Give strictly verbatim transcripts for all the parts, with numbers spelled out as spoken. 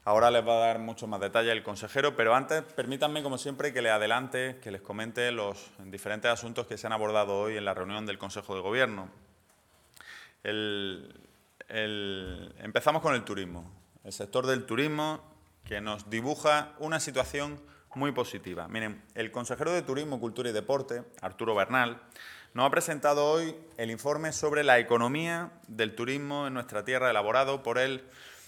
Ahora les va a dar mucho más detalle el consejero, pero antes permítanme, como siempre, que les adelante, que les comente los diferentes asuntos que se han abordado hoy en la reunión del Consejo de Gobierno. El, el, empezamos con el turismo, el sector del turismo que nos dibuja una situación muy positiva. Miren, el consejero de Turismo, Cultura y Deporte, Arturo Bernal, nos ha presentado hoy el informe sobre la economía del turismo en nuestra tierra, elaborado por él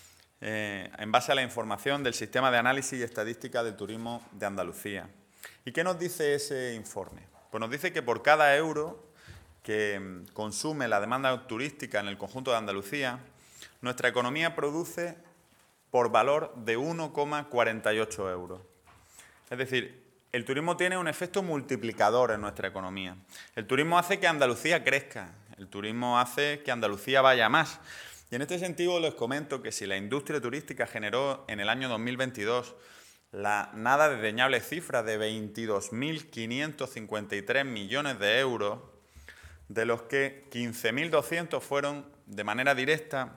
eh, en base a la información del Sistema de Análisis y Estadística del Turismo de Andalucía. ¿Y qué nos dice ese informe? Pues nos dice que por cada euro que consume la demanda turística en el conjunto de Andalucía, nuestra economía produce por valor de uno coma cuarenta y ocho euros. Es decir, el turismo tiene un efecto multiplicador en nuestra economía. El turismo hace que Andalucía crezca, el turismo hace que Andalucía vaya más. Y en este sentido les comento que si la industria turística generó en el año dos mil veintidós la nada desdeñable cifra de veintidós mil quinientos cincuenta y tres millones de euros, de los que quince mil doscientos fueron de manera directa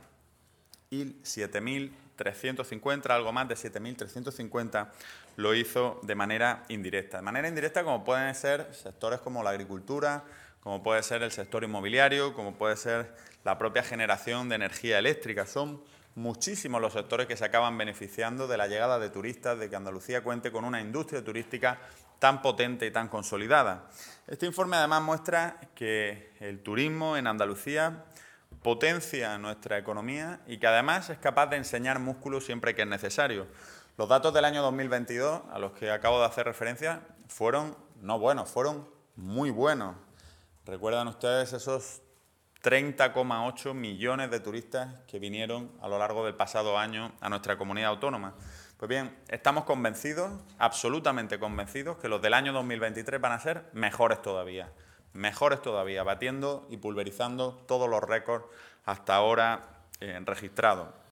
y siete mil trescientos cincuenta, algo más de siete mil trescientos cincuenta, lo hizo de manera indirecta. De manera indirecta, como pueden ser sectores como la agricultura, como puede ser el sector inmobiliario, como puede ser la propia generación de energía eléctrica. Son muchísimos los sectores que se acaban beneficiando de la llegada de turistas, de que Andalucía cuente con una industria turística tan potente y tan consolidada. Este informe además muestra que el turismo en Andalucía potencia nuestra economía y que además es capaz de enseñar músculo siempre que es necesario. Los datos del año dos mil veintidós, a los que acabo de hacer referencia, fueron no buenos, fueron muy buenos. ¿Recuerdan ustedes esos treinta coma ocho millones de turistas que vinieron a lo largo del pasado año a nuestra comunidad autónoma? Pues bien, estamos convencidos, absolutamente convencidos, que los del año dos mil veintitrés van a ser mejores todavía. Mejores todavía, batiendo y pulverizando todos los récords hasta ahora eh, registrados.